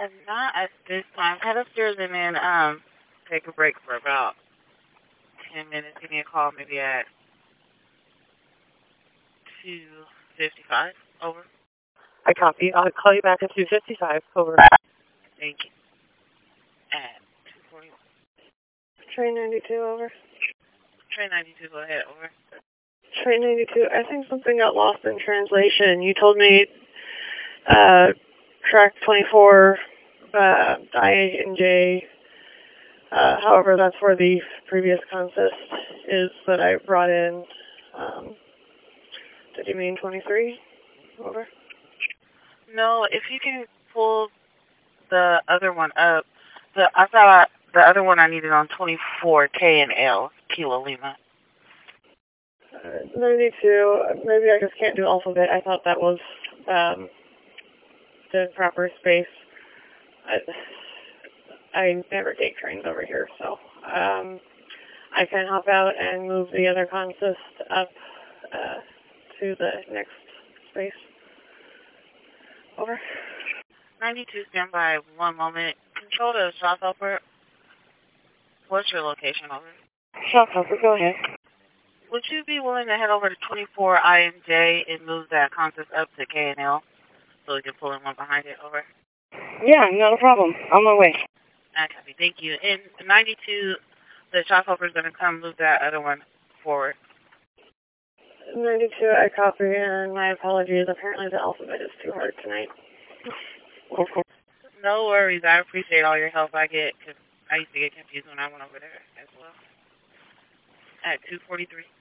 Not at this time. Head upstairs and then take a break for about 10 minutes. Give me a call maybe at 2:55. Over. I copy. I'll call you back at 2:55. Over. Thank you. At 2:41. Train 92, over. Train 92, go ahead, over. Train 92, I think something got lost in translation. You told me track 24, I and J, however, that's where the previous consist is that I brought in. Did you mean 23? Over. No, if you can pull the other one up, I thought the other one I needed on 24, K and L, Kilo Lima. 92, maybe I just can't do alphabet. I thought that was the proper space. I never take trains over here, so I can hop out and move the other consist up to the next space. Over. 92, stand by 1 moment. Control to South Upper. What's your location, over? South Upper, go ahead. Would you be willing to head over to 24 INJ and move that consist up to K and L so we can pull in one behind it, over? Yeah, not a problem. On my way. I copy. Thank you. In 92, the shop helper is going to come move that other one forward. 92, I copy, and my apologies. Apparently the alphabet is too hard tonight. No worries. I appreciate all your help. I used to get confused when I went over there as well. At 2:43.